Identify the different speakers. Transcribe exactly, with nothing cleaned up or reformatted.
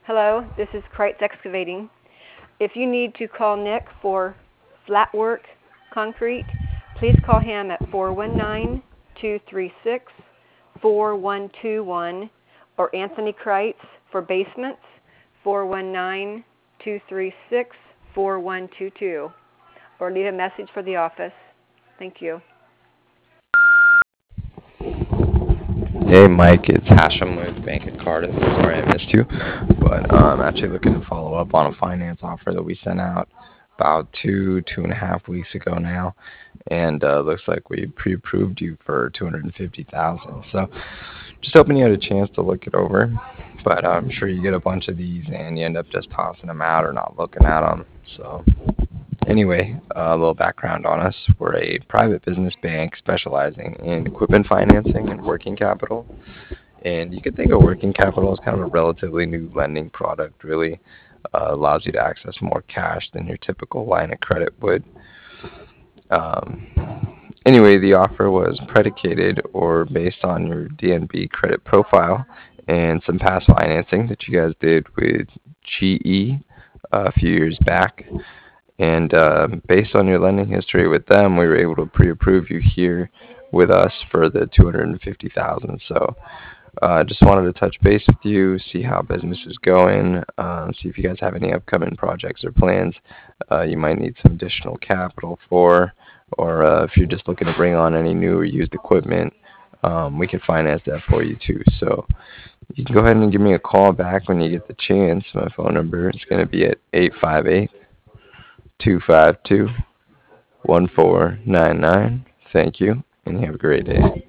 Speaker 1: Hello, this is Kreitz Excavating. If you need to call Nick for flat work concrete, please call him at four one nine, two three six, four one two one or Anthony Kreitz for basements, four one nine, two three six, four one two two, or leave a message for the office. Thank you.
Speaker 2: Hey Mike, it's Hashem with Bank of Cardiff. Sorry I missed you, but uh, I'm actually looking to follow up on a finance offer that we sent out about two, two and a half weeks ago now, and uh, looks like we pre-approved you for two hundred fifty thousand dollars. So just hoping you had a chance to look it over, but I'm sure you get a bunch of these and you end up just tossing them out or not looking at them. So anyway, uh, a little background on us. We're a private business bank specializing in equipment financing and working capital. And you can think of working capital as kind of a relatively new lending product, really. Uh, allows you to access more cash than your typical line of credit would. Um, anyway, the offer was predicated or based on your D N B credit profile and some past financing that you guys did with G E a few years back. And uh, based on your lending history with them, we were able to pre-approve you here with us for the two hundred fifty thousand dollars. So I uh, just wanted to touch base with you, see how business is going, uh, see if you guys have any upcoming projects or plans uh, you might need some additional capital for, or uh, if you're just looking to bring on any new or used equipment, um, we can finance that for you too. So you can go ahead and give me a call back when you get the chance. My phone number is going to be at eight five eight, two five two, one four nine nine. Thank you, and you have a great day.